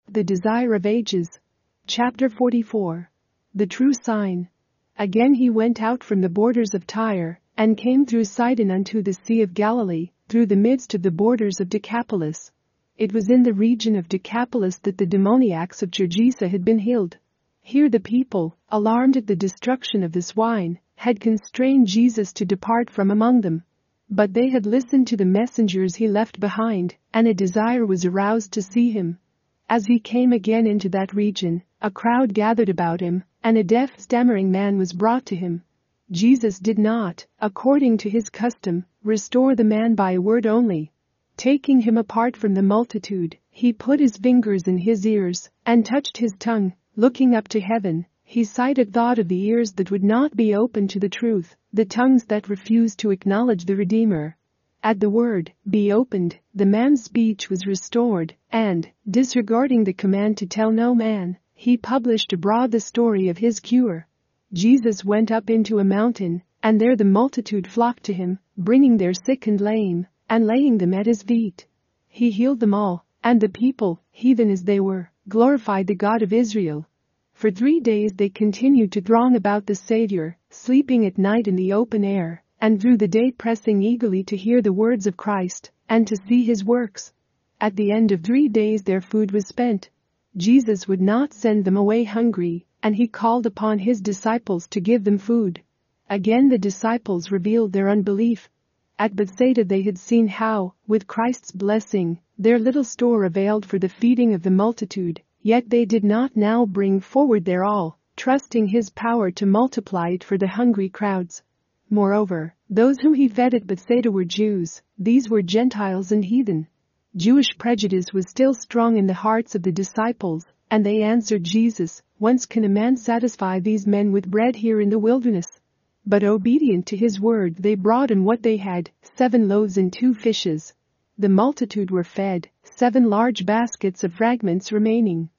The Desire of Ages. Chapter 44. The True Sign. Again he went out from the borders of Tyre, and came through Sidon unto the Sea of Galilee, through the midst of the borders of Decapolis. It was in the region of Decapolis that the demoniacs of Gergesa had been healed. Here the people, alarmed at the destruction of the swine, had constrained Jesus to depart from among them. But they had listened to the messengers he left behind, and a desire was aroused to see him. As he came again into that region, a crowd gathered about him, and a deaf stammering man was brought to him. Jesus did not, according to his custom, restore the man by a word only. Taking him apart from the multitude, he put his fingers in his ears, and touched his tongue. Looking up to heaven, he sighed at thought of the ears that would not be open to the truth, the tongues that refused to acknowledge the Redeemer. At the word, "be opened," the man's speech was restored, and, disregarding the command to tell no man, he published abroad the story of his cure. Jesus went up into a mountain, and there the multitude flocked to him, bringing their sick and lame, and laying them at his feet. He healed them all, and the people, heathen as they were, glorified the God of Israel. For 3 days they continued to throng about the Savior, sleeping at night in the open air, and through the day pressing eagerly to hear the words of Christ, and to see his works. At the end of 3 days their food was spent. Jesus would not send them away hungry, and he called upon his disciples to give them food. Again the disciples revealed their unbelief. At Bethsaida they had seen how, with Christ's blessing, their little store availed for the feeding of the multitude, yet they did not now bring forward their all, trusting his power to multiply it for the hungry crowds. Moreover, those whom he fed at Bethsaida were Jews, these were Gentiles and heathen. Jewish prejudice was still strong in the hearts of the disciples, and they answered Jesus, "Whence can a man satisfy these men with bread here in the wilderness?" But obedient to his word they brought him what they had, 7 loaves and 2 fishes. The multitude were fed, 7 large baskets of fragments remaining.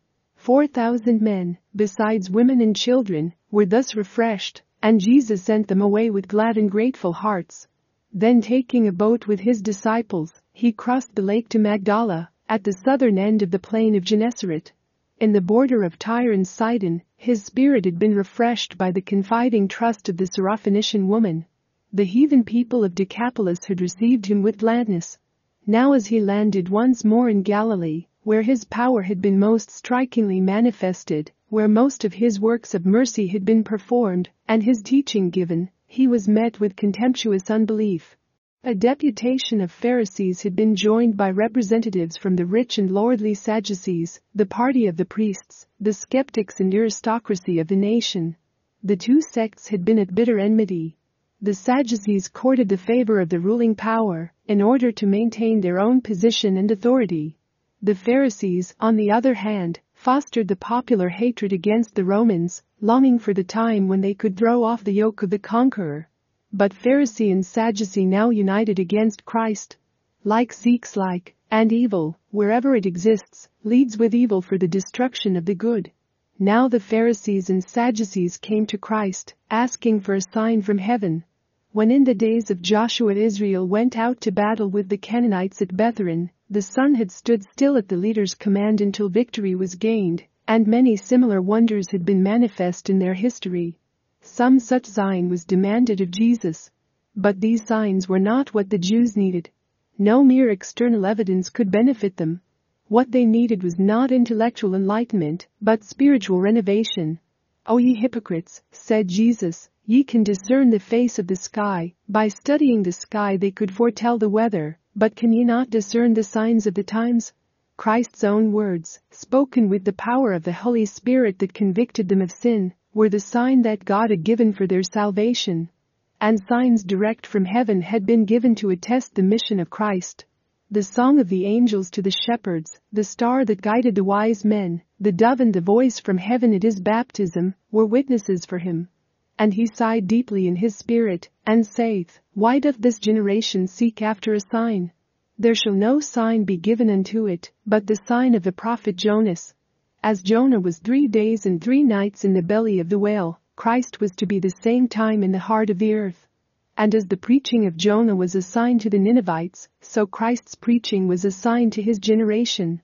4,000 men, besides women and children, were thus refreshed, and Jesus sent them away with glad and grateful hearts. Then taking a boat with his disciples, he crossed the lake to Magdala, at the southern end of the plain of Gennesaret. In the border of Tyre and Sidon, his spirit had been refreshed by the confiding trust of the Syrophoenician woman. The heathen people of Decapolis had received him with gladness. Now as he landed once more in Galilee, where his power had been most strikingly manifested, where most of his works of mercy had been performed, and his teaching given, he was met with contemptuous unbelief. A deputation of Pharisees had been joined by representatives from the rich and lordly Sadducees, the party of the priests, the skeptics and aristocracy of the nation. The 2 sects had been at bitter enmity. The Sadducees courted the favor of the ruling power, in order to maintain their own position and authority. The Pharisees, on the other hand, fostered the popular hatred against the Romans, longing for the time when they could throw off the yoke of the conqueror. But Pharisee and Sadducee now united against Christ. Like seeks like, and evil, wherever it exists, leads with evil for the destruction of the good. Now the Pharisees and Sadducees came to Christ, asking for a sign from heaven. When in the days of Joshua Israel went out to battle with the Canaanites at Bethhoron, the sun had stood still at the leader's command until victory was gained, and many similar wonders had been manifest in their history. Some such sign was demanded of Jesus. But these signs were not what the Jews needed. No mere external evidence could benefit them. What they needed was not intellectual enlightenment, but spiritual renovation. "O ye hypocrites," said Jesus, "ye can discern the face of the sky, by studying the sky they could foretell the weather, but can ye not discern the signs of the times?" Christ's own words, spoken with the power of the Holy Spirit that convicted them of sin, were the sign that God had given for their salvation. And signs direct from heaven had been given to attest the mission of Christ. The song of the angels to the shepherds, the star that guided the wise men, the dove and the voice from heaven at his baptism, were witnesses for him. And he sighed deeply in his spirit, and saith, "Why doth this generation seek after a sign? There shall no sign be given unto it, but the sign of the prophet Jonas." As Jonah was 3 days and 3 nights in the belly of the whale, Christ was to be the same time in the heart of the earth. And as the preaching of Jonah was a sign to the Ninevites, so Christ's preaching was a sign to his generation.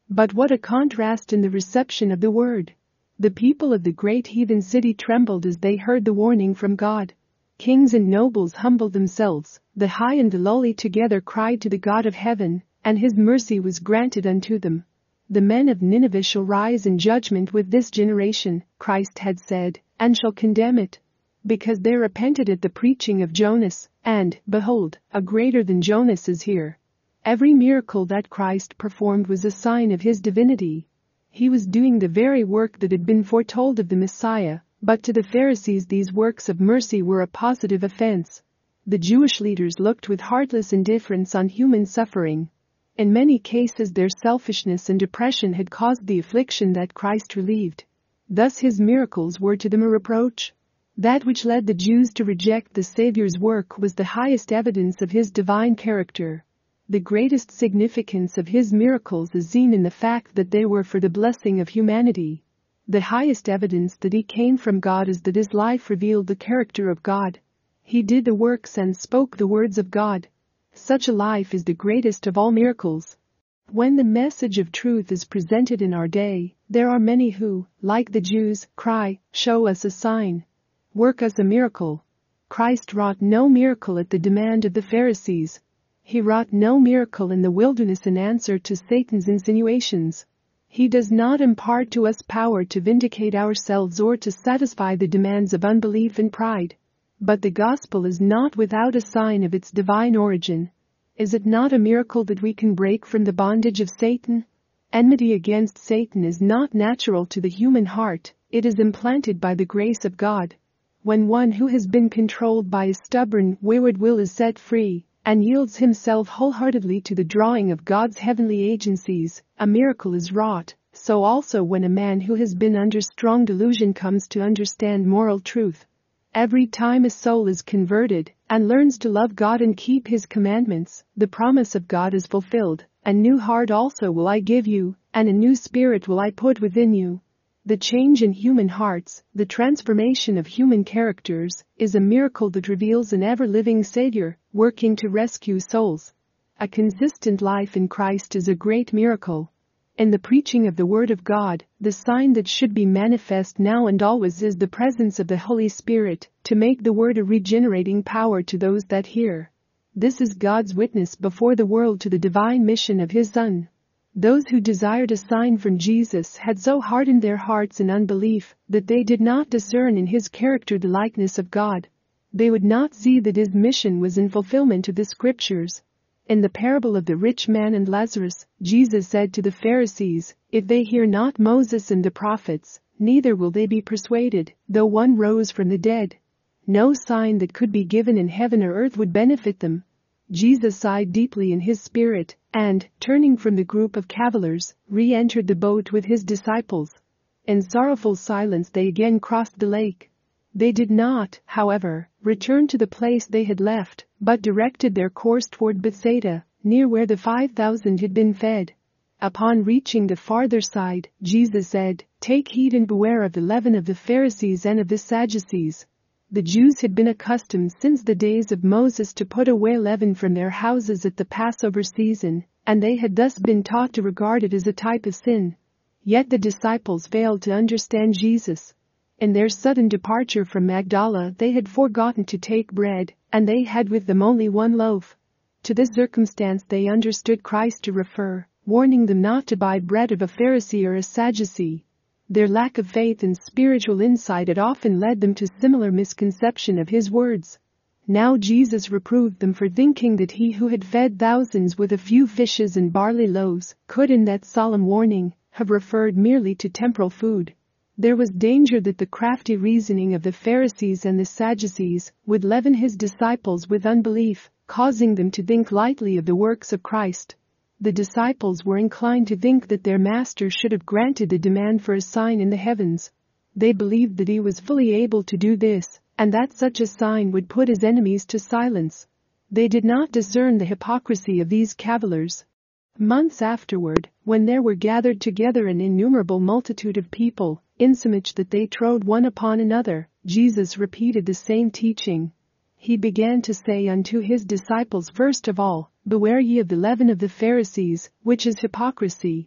But what a contrast in the reception of the word! The people of the great heathen city trembled as they heard the warning from God. Kings and nobles humbled themselves, the high and the lowly together cried to the God of heaven, and his mercy was granted unto them. The men of Nineveh shall rise in judgment with this generation, Christ had said, and shall condemn it. Because they repented at the preaching of Jonas, and, behold, a greater than Jonas is here. Every miracle that Christ performed was a sign of his divinity. He was doing the very work that had been foretold of the Messiah, but to the Pharisees these works of mercy were a positive offense. The Jewish leaders looked with heartless indifference on human suffering. In many cases their selfishness and depression had caused the affliction that Christ relieved. Thus his miracles were to them a reproach. That which led the Jews to reject the Savior's work was the highest evidence of his divine character. The greatest significance of his miracles is seen in the fact that they were for the blessing of humanity. The highest evidence that he came from God is that his life revealed the character of God. He did the works and spoke the words of God. Such a life is the greatest of all miracles. When the message of truth is presented in our day, there are many who, like the Jews, cry, "Show us a sign. Work us a miracle." Christ wrought no miracle at the demand of the Pharisees. He wrought no miracle in the wilderness in answer to Satan's insinuations. He does not impart to us power to vindicate ourselves or to satisfy the demands of unbelief and pride. But the gospel is not without a sign of its divine origin. Is it not a miracle that we can break from the bondage of Satan? Enmity against Satan is not natural to the human heart, it is implanted by the grace of God. When one who has been controlled by a stubborn, wayward will is set free, and yields himself wholeheartedly to the drawing of God's heavenly agencies, a miracle is wrought. So also when a man who has been under strong delusion comes to understand moral truth. Every time a soul is converted and learns to love God and keep his commandments, the promise of God is fulfilled. A new heart also will I give you, and a new spirit will I put within you. The change in human hearts, the transformation of human characters, is a miracle that reveals an ever-living Savior, working to rescue souls. A consistent life in Christ is a great miracle. In the preaching of the Word of God, the sign that should be manifest now and always is the presence of the Holy Spirit, to make the Word a regenerating power to those that hear. This is God's witness before the world to the divine mission of His Son. Those who desired a sign from Jesus had so hardened their hearts in unbelief that they did not discern in his character the likeness of God. They would not see that his mission was in fulfillment of the Scriptures. In the parable of the rich man and Lazarus, Jesus said to the Pharisees, "If they hear not Moses and the prophets, neither will they be persuaded, though one rose from the dead." No sign that could be given in heaven or earth would benefit them. Jesus sighed deeply in his spirit, and, turning from the group of cavillers, re-entered the boat with his disciples. In sorrowful silence they again crossed the lake. They did not, however, return to the place they had left, but directed their course toward Bethsaida, near where the 5,000 had been fed. Upon reaching the farther side, Jesus said, "Take heed and beware of the leaven of the Pharisees and of the Sadducees." The Jews had been accustomed since the days of Moses to put away leaven from their houses at the Passover season, and they had thus been taught to regard it as a type of sin. Yet the disciples failed to understand Jesus. In their sudden departure from Magdala they had forgotten to take bread, and they had with them only one loaf. To this circumstance they understood Christ to refer, warning them not to buy bread of a Pharisee or a Sadducee. Their lack of faith and spiritual insight had often led them to similar misconception of his words. Now Jesus reproved them for thinking that he who had fed thousands with a few fishes and barley loaves could, in that solemn warning, have referred merely to temporal food. There was danger that the crafty reasoning of the Pharisees and the Sadducees would leaven his disciples with unbelief, causing them to think lightly of the works of Christ. The disciples were inclined to think that their master should have granted the demand for a sign in the heavens. They believed that he was fully able to do this, and that such a sign would put his enemies to silence. They did not discern the hypocrisy of these cavillers. Months afterward, when there were gathered together an innumerable multitude of people, insomuch that they trode one upon another, Jesus repeated the same teaching. He began to say unto his disciples, first of all, "Beware ye of the leaven of the Pharisees, which is hypocrisy."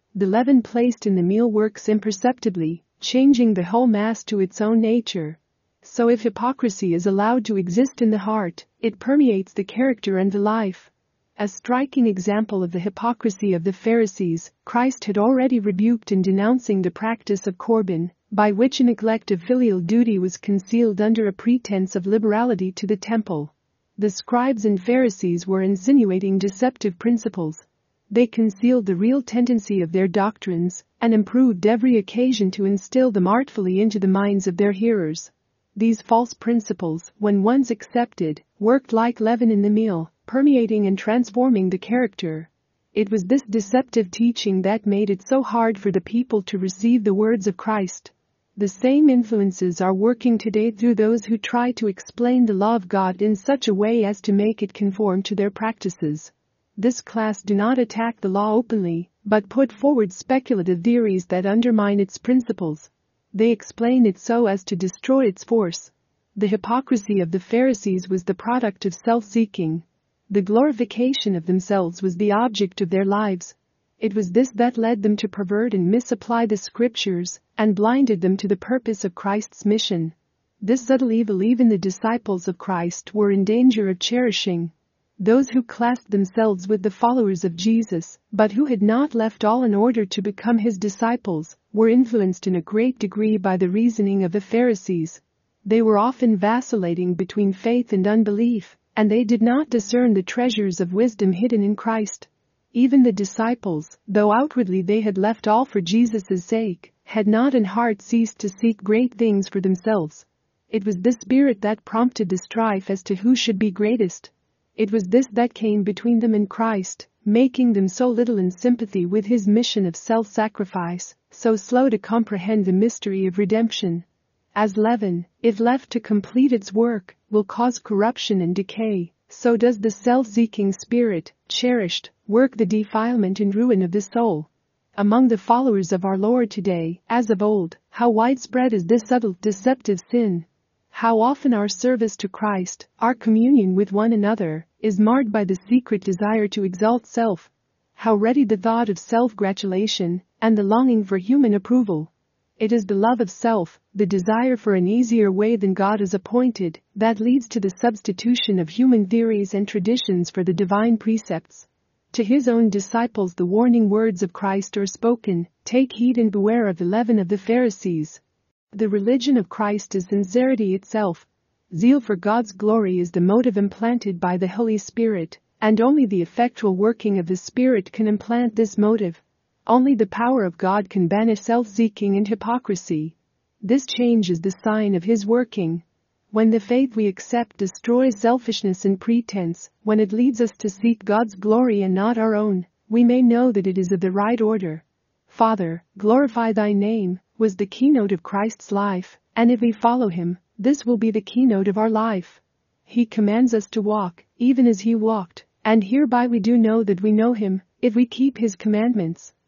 The leaven placed in the meal works imperceptibly, changing the whole mass to its own nature. So if hypocrisy is allowed to exist in the heart, it permeates the character and the life. A striking example of the hypocrisy of the Pharisees, Christ had already rebuked in denouncing the practice of Corban, by which a neglect of filial duty was concealed under a pretense of liberality to the temple. The scribes and Pharisees were insinuating deceptive principles. They concealed the real tendency of their doctrines and improved every occasion to instill them artfully into the minds of their hearers. These false principles, when once accepted, worked like leaven in the meal, permeating and transforming the character. It was this deceptive teaching that made it so hard for the people to receive the words of Christ. The same influences are working today through those who try to explain the law of God in such a way as to make it conform to their practices. This class do not attack the law openly, but put forward speculative theories that undermine its principles. They explain it so as to destroy its force. The hypocrisy of the Pharisees was the product of self-seeking. The glorification of themselves was the object of their lives. It was this that led them to pervert and misapply the scriptures, and blinded them to the purpose of Christ's mission. This subtle evil even the disciples of Christ were in danger of cherishing. Those who classed themselves with the followers of Jesus, but who had not left all in order to become his disciples, were influenced in a great degree by the reasoning of the Pharisees. They were often vacillating between faith and unbelief, and they did not discern the treasures of wisdom hidden in Christ. Even the disciples, though outwardly they had left all for Jesus' sake, had not in heart ceased to seek great things for themselves. It was this spirit that prompted the strife as to who should be greatest. It was this that came between them and Christ, making them so little in sympathy with his mission of self-sacrifice, so slow to comprehend the mystery of redemption. As leaven, if left to complete its work, will cause corruption and decay, so does the self-seeking spirit, cherished, work the defilement and ruin of the soul. Among the followers of our Lord today, as of old, how widespread is this subtle, deceptive sin. How often our service to Christ, our communion with one another, is marred by the secret desire to exalt self. How ready the thought of self-gratulation and the longing for human approval. It is the love of self, the desire for an easier way than God has appointed, that leads to the substitution of human theories and traditions for the divine precepts. To his own disciples the warning words of Christ are spoken, "Take heed and beware of the leaven of the Pharisees." The religion of Christ is sincerity itself. Zeal for God's glory is the motive implanted by the Holy Spirit, and only the effectual working of the Spirit can implant this motive. Only the power of God can banish self-seeking and hypocrisy. This change is the sign of his working. When the faith we accept destroys selfishness and pretense, when it leads us to seek God's glory and not our own, we may know that it is of the right order. "Father, glorify thy name," was the keynote of Christ's life, and if we follow him, this will be the keynote of our life. He commands us to walk, even as he walked, and hereby we do know that we know him, if we keep his commandments.